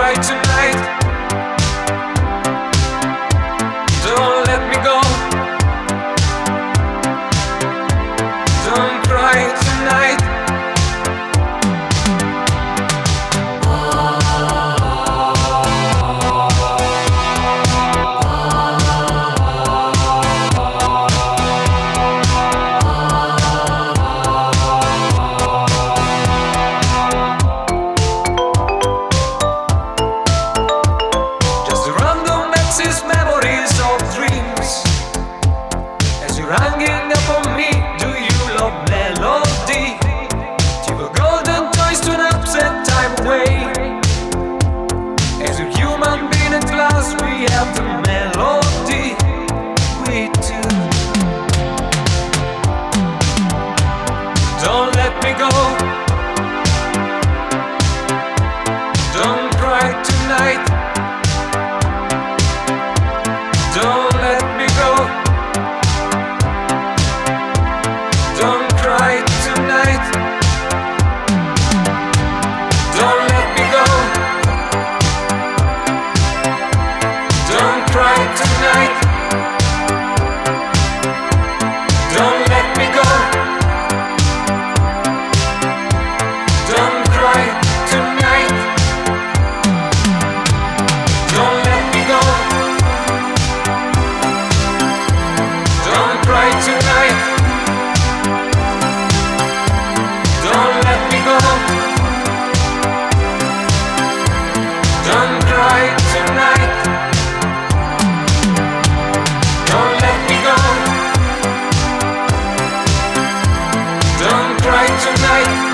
cry tonight. Don't let me go. Don't cry tonight. These memories of dreams, as you're hanging up on me, do you love melody? Do you golden toys to an upset time away? As a human being at last, we have the melody, we do. Don't let me go. Don't cry tonight. Don't let me go. Don't cry tonight. Don't let me go. Don't cry tonight. Don't let me go. Don't cry tonight. Don't let me go. Don't cry tonight. Don't let me go. Don't cry tonight. Don't let me go. Don't cry tonight.